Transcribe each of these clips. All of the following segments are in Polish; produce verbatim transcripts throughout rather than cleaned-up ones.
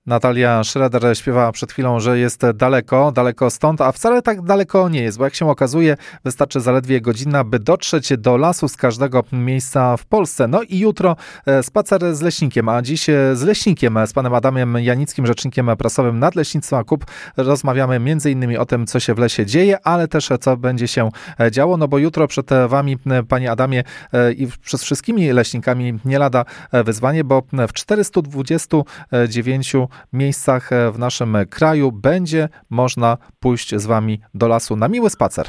Natalia Schroeder śpiewała przed chwilą, że jest daleko, daleko stąd, a wcale tak daleko nie jest, bo jak się okazuje, wystarczy zaledwie godzina, by dotrzeć do lasu z każdego miejsca w Polsce. No i jutro spacer z leśnikiem, a dziś z leśnikiem, z panem Adamem Janickim, rzecznikiem prasowym Nadleśnictwa K U P, rozmawiamy między innymi o tym, co się w lesie dzieje, ale też co będzie się działo, no bo jutro przed wami, panie Adamie, i przez wszystkimi leśnikami nie lada wyzwanie, bo w czterystu dwudziestu dziewięciu miejscach w naszym kraju będzie można pójść z wami do lasu na miły spacer.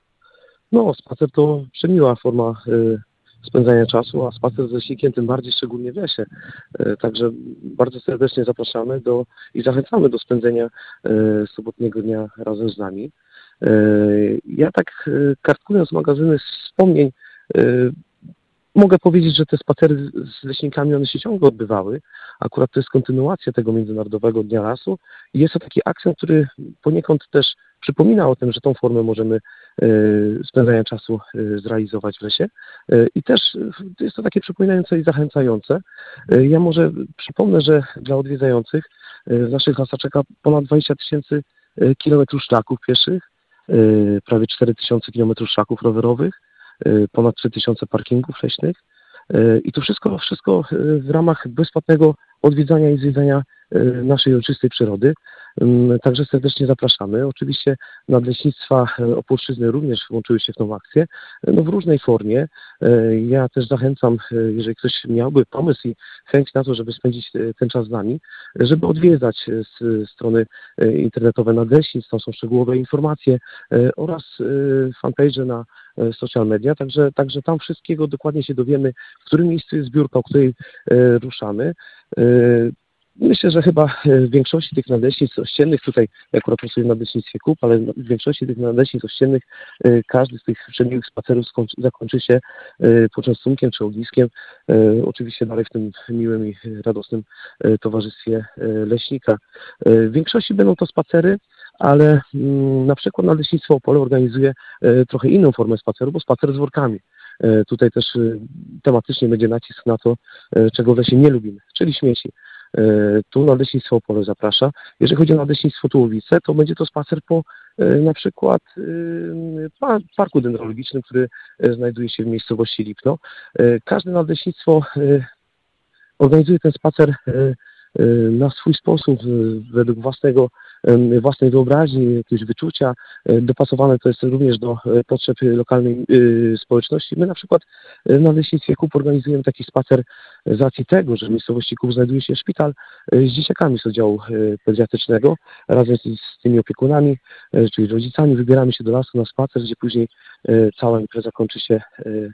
No, spacer to przemiła forma y, spędzania czasu, a spacer z leśnikiem tym bardziej, szczególnie w lesie. Y, także bardzo serdecznie zapraszamy do i zachęcamy do spędzenia y, sobotniego dnia razem z nami. Y, ja tak y, kartkując magazyny wspomnień, y, mogę powiedzieć, że te spacery z leśnikami, one się ciągle odbywały. Akurat to jest kontynuacja tego Międzynarodowego Dnia Lasu i jest to taki akcent, który poniekąd też przypomina o tym, że tą formę możemy y, spędzania czasu y, zrealizować w lesie. Y, I też y, jest to takie przypominające i zachęcające. Y, ja może przypomnę, że dla odwiedzających y, w naszych lasach czeka ponad dwadzieścia tysięcy kilometrów szlaków pieszych, y, prawie cztery tysiące kilometrów szlaków rowerowych, ponad trzy tysiące parkingów leśnych i to wszystko, wszystko w ramach bezpłatnego odwiedzania i zwiedzania naszej ojczystej przyrody. Także serdecznie zapraszamy. Oczywiście Nadleśnictwa Opolszczyzny również włączyły się w tą akcję, no w różnej formie. Ja też zachęcam, jeżeli ktoś miałby pomysł i chęć na to, żeby spędzić ten czas z nami, żeby odwiedzać z strony internetowe Nadleśnictw, tam są szczegółowe informacje oraz fanpage na social media, także, także tam wszystkiego dokładnie się dowiemy, w którym miejscu jest zbiórka, o której e, ruszamy. E, myślę, że chyba w większości tych nadleśnictw ościennych, tutaj akurat pracuję w Nadleśnictwie K U P, ale w większości tych nadleśnictw ościennych e, każdy z tych przemiłych spacerów skończy, zakończy się e, poczęstunkiem czy ogniskiem, e, oczywiście dalej w tym miłym i radosnym e, towarzystwie e, leśnika. E, w większości będą to spacery, ale mm, na przykład Nadleśnictwo Opole organizuje e, trochę inną formę spaceru, bo spacer z workami. E, tutaj też e, tematycznie będzie nacisk na to, e, czego w lesie nie lubimy, czyli śmieci. E, tu Nadleśnictwo Opole zaprasza. Jeżeli chodzi o Nadleśnictwo Tułowice, to będzie to spacer po e, na przykład e, pa, parku dendrologicznym, który e, znajduje się w miejscowości Lipno. E, każde nadleśnictwo e, organizuje ten spacer e, na swój sposób, według własnego, własnej wyobraźni, jakiegoś wyczucia. Dopasowane to jest również do potrzeb lokalnej społeczności. My na przykład na Leśnictwie K U P organizujemy taki spacer z racji tego, że w miejscowości K U P znajduje się szpital z dzieciakami z oddziału pediatrycznego. Razem z, z tymi opiekunami, czyli rodzicami, wybieramy się do lasu na spacer, gdzie później cała impreza kończy się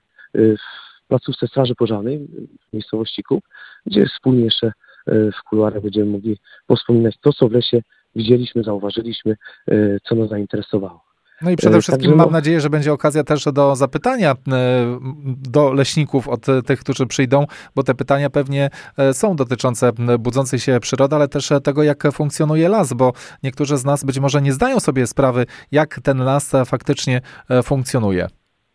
w placówce Straży Pożarnej w miejscowości K U P, gdzie wspólnie jeszcze w kuluarach będziemy mogli wspominać to, co w lesie widzieliśmy, zauważyliśmy, co nas zainteresowało. No i przede wszystkim Także, mam no, nadzieję, że będzie okazja też do zapytania do leśników od tych, którzy przyjdą, bo te pytania pewnie są dotyczące budzącej się przyrody, ale też tego, jak funkcjonuje las, bo niektórzy z nas być może nie zdają sobie sprawy, jak ten las faktycznie funkcjonuje.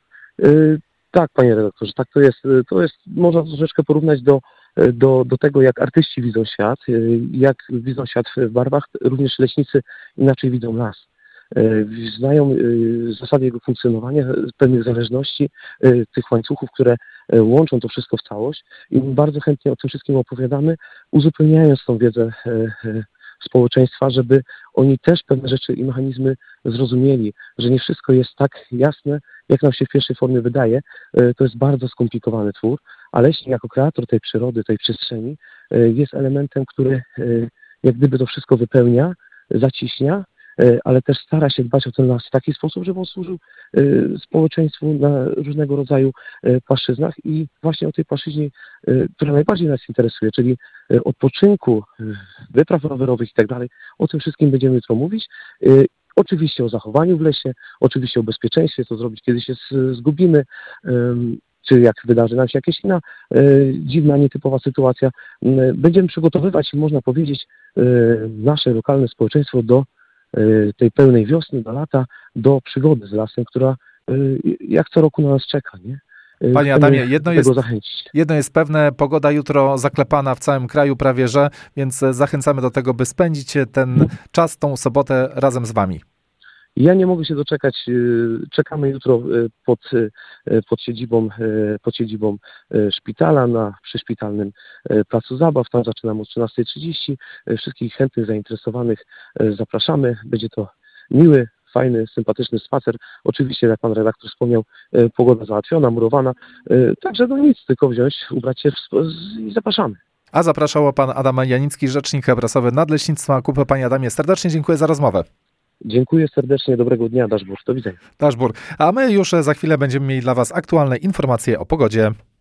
Tak, panie redaktorze, tak to jest. To jest, można troszeczkę porównać do Do, do tego, jak artyści widzą świat, jak widzą świat w barwach, również leśnicy inaczej widzą las. Znają zasady jego funkcjonowania, pewnych zależności, tych łańcuchów, które łączą to wszystko w całość i bardzo chętnie o tym wszystkim opowiadamy, uzupełniając tą wiedzę społeczeństwa, żeby oni też pewne rzeczy i mechanizmy zrozumieli, że nie wszystko jest tak jasne, jak nam się w pierwszej formie wydaje. To jest bardzo skomplikowany twór, a leśnik jako kreator tej przyrody, tej przestrzeni jest elementem, który jak gdyby to wszystko wypełnia, zaciśnia, ale też stara się dbać o ten las w taki sposób, żeby on służył społeczeństwu na różnego rodzaju płaszczyznach i właśnie o tej płaszczyźnie, która najbardziej nas interesuje, czyli odpoczynku, wypraw rowerowych i tak dalej, o tym wszystkim będziemy jutro mówić. Oczywiście o zachowaniu w lesie, oczywiście o bezpieczeństwie, co zrobić, kiedy się zgubimy, czy jak wydarzy nam się jakaś inna e, dziwna, nietypowa sytuacja. Będziemy przygotowywać, można powiedzieć, e, nasze lokalne społeczeństwo do e, tej pełnej wiosny, do lata, do przygody z lasem, która e, jak co roku na nas czeka, nie? Panie Adamie, jedno jest, zachęcić. jedno jest pewne, pogoda jutro zaklepana w całym kraju prawie że, więc zachęcamy do tego, by spędzić ten czas, tą sobotę razem z wami. Ja nie mogę się doczekać. Czekamy jutro pod, pod siedzibą, pod siedzibą szpitala na przyszpitalnym placu zabaw. Tam zaczynamy o trzynasta trzydzieści. Wszystkich chętnych, zainteresowanych zapraszamy. Będzie to miły, fajny, sympatyczny spacer. Oczywiście, jak pan redaktor wspomniał, pogoda załatwiona, murowana. Także no nic, tylko wziąć, ubrać się i zapraszamy. A zapraszał pan Adam Janicki, rzecznik prasowy Nadleśnictwa K U P. Panie Adamie, serdecznie dziękuję za rozmowę. Dziękuję serdecznie, dobrego dnia, Daszbur. Do widzenia. Daszbur. A my już za chwilę będziemy mieli dla was aktualne informacje o pogodzie.